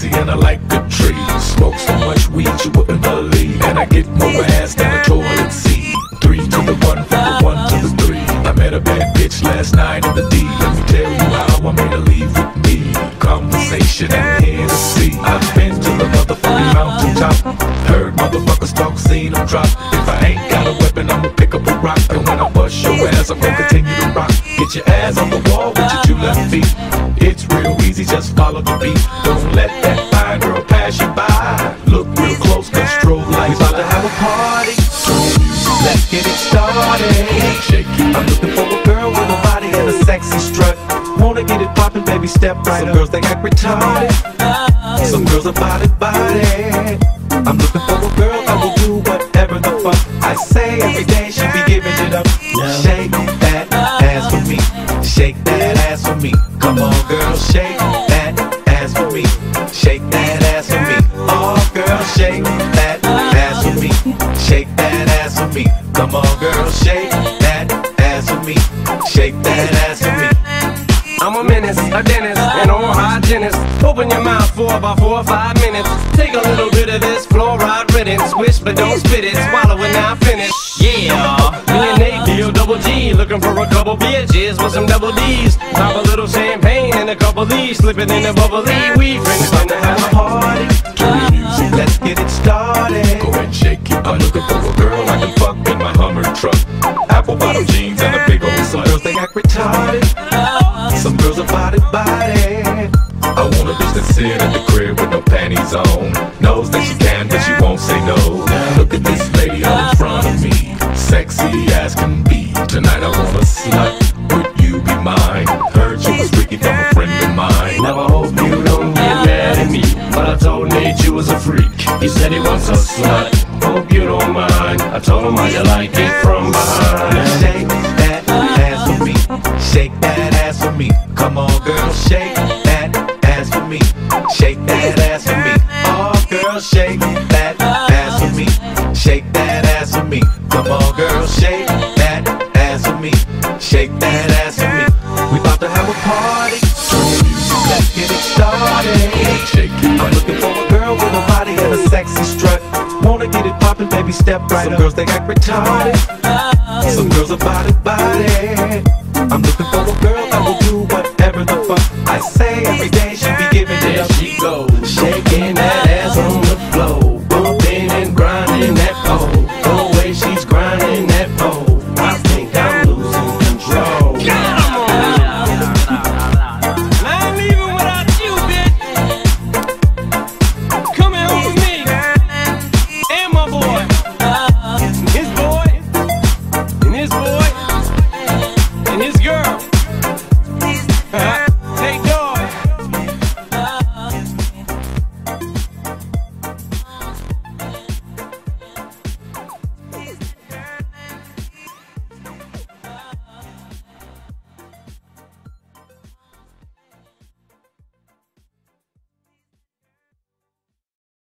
crazy and I like a tree. Smoke so much weed you wouldn't believe. And I get more ass than a toilet seat. 3 to the 1, from the 1 to the 3. I met a bad bitch last night in the D. Let me tell you how I made her leave with me. Conversation and Hennessy. I've been to the motherfucking mountaintop. Heard motherfuckers talk, seen them drop. If I ain't got a weapon, I'ma pick up a rock. And when I bust your ass, I'm gonna continue to rock. Get your ass on the wall with your 2 left feet. It's real easy, just follow the beat. Don't let that fine girl pass you by. Look real close, cause strobe lights. We about to have a party. Let's get it started. I'm looking for a girl with a body and a sexy strut. Wanna get it poppin', baby, step right up. Some girls, they act retarded. Some girls are body. I'm looking for a girl that will do whatever the fuck I say. Every day she be giving it up. Shake that ass for me. Shake that ass for me. Come on, girl, shake that ass for me. Shake that ass for me. Oh, girl, shake that ass for me. Shake that ass for me. Come on, girl, shake that ass for me. Shake that ass for me. I'm a menace, a dentist, an oral hygienist. Open your mouth for about 4 or 5 minutes. Take a little bit of this fluoride riddance. Swish but don't spit it, swallow it now finish. Yeah, me and Nate deal double G. Looking for a couple bitches with some double D's. Pop a little champagne and a couple D's. Slipping in the bubbly, we finna have a party. Let's get it started. Go ahead and shake it. I'm looking for a girl I can fuck in my Hummer truck. Apple bottom jeans and a big old Some girls, they act retarded. Some girls are body. I want a bitch that sit at the crib with no panties on. Knows that she can, but she won't say no. Look at this lady all in front of me. Sexy as can be. Tonight I want a slut. Would you be mine? Heard you was freaky from a friend of mine. Now I hope you don't get mad at me, but I told Nate you was a freak. He said he wants a slut. Hope you don't mind. I told him how you like it from behind. Shake that ass for me. Shake that ass for me. Come on, girl, shake that ass for me. Shake that ass for me. Oh, girl, shake that ass for me. Shake that ass for me. Come on, girl, shake that ass for me. Shake that ass for me. We about to have a party. Let's get it started. I'm looking for a girl with a body and a sexy strut. Wanna get it poppin', baby, step right up. Some girls, they act retarded. Some girls are body. I'm looking for a girl that will do whatever the fuck I say every day.